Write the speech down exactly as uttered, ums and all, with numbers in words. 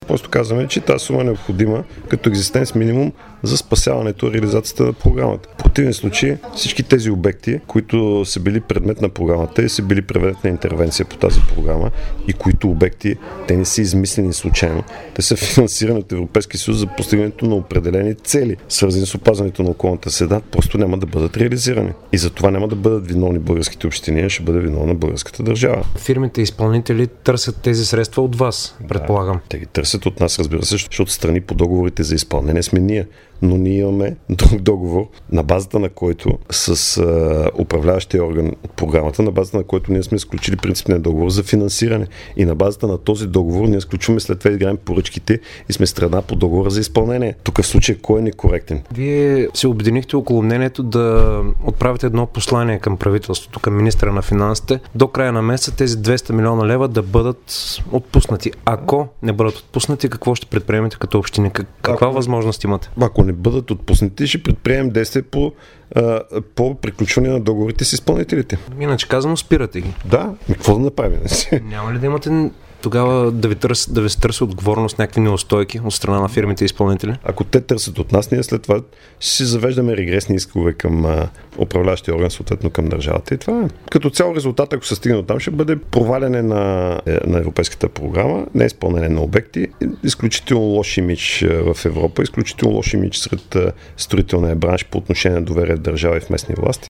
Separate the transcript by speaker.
Speaker 1: Просто казваме, че тази сума е необходима като екзистенц минимум за спасяването и реализацията на програмата. В противен случай всички тези обекти, които са били предмет на програмата и са били предмет на интервенция по тази програма и които обекти, те не са измислени случайно. Те са финансирани от Европейския съюз за постигането на определени цели, свързани с опазването на околната среда, просто няма да бъдат реализирани. И за това няма да бъдат виновни българските общини, а ще бъде виновна българската държава.
Speaker 2: Фирмите изпълнители търсят тези средства от вас, предполагам.
Speaker 1: Да, те ги търсят от нас, разбира се, защото страни по договорите за изпълнение сме ние. Но ние имаме друг договор, на базата на който с а, управляващия орган от програмата, на базата на който ние сме сключили принципния договор за финансиране. И на базата на този договор ние сключваме след това играем поръчките и сме страна по договора за изпълнение. Тук в случай кой е некоректен?
Speaker 2: Вие се обединихте около мнението да отправите едно послание към правителството, към министра на финансите, до края на месеца тези двеста милиона лева да бъдат отпуснати. Ако не бъдат отпуснати, какво ще предприемете като общини? Каква Ако... възможност имате?
Speaker 1: Ако не бъдат отпуснати, ще предприемем действия по, а, по приключване на договорите с изпълнителите.
Speaker 2: Иначе казано, спирате ги.
Speaker 1: Да, какво да направим?
Speaker 2: Няма ли да имате тогава да ви, търс, да ви се търси отговорност, някакви неустойки от страна на фирмите и изпълнители?
Speaker 1: Ако те търсят от нас, ние след това ще си завеждаме регресни искове към а, управляващия орган, съответно към държавата. И това е. Като цяло резултат, ако се стигне от там, ще бъде проваляне на, на европейската програма, не изпълнение на обекти, изключително лош имидж в Европа, изключително лош имидж сред строителния бранш по отношение на доверие в държава и в местни власти.